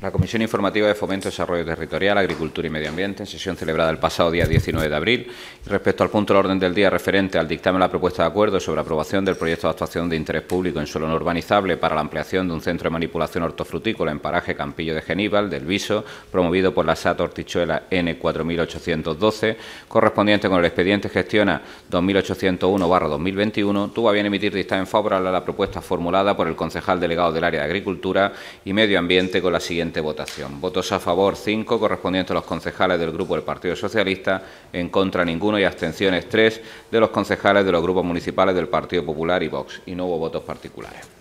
La Comisión Informativa de Fomento, Desarrollo Territorial, Agricultura y Medio Ambiente, en sesión celebrada el pasado día 19 de abril, y respecto al punto del orden del día referente al dictamen de la propuesta de acuerdo sobre la aprobación del proyecto de actuación de interés público en suelo no urbanizable para la ampliación de un centro de manipulación hortofrutícola en paraje Campillo de Geníbal, del Viso, promovido por la SAT Hortichuela N4812, correspondiente con el expediente Gestiona 2801/2021, tuvo a bien emitir dictamen favorable a la propuesta formulada por el concejal delegado del área de Agricultura y Medio Ambiente con la siguiente votación. Votos a favor 5, correspondientes a los concejales del Grupo del Partido Socialista, en contra ninguno y abstenciones 3 de los concejales de los grupos municipales del Partido Popular y Vox. Y no hubo votos particulares.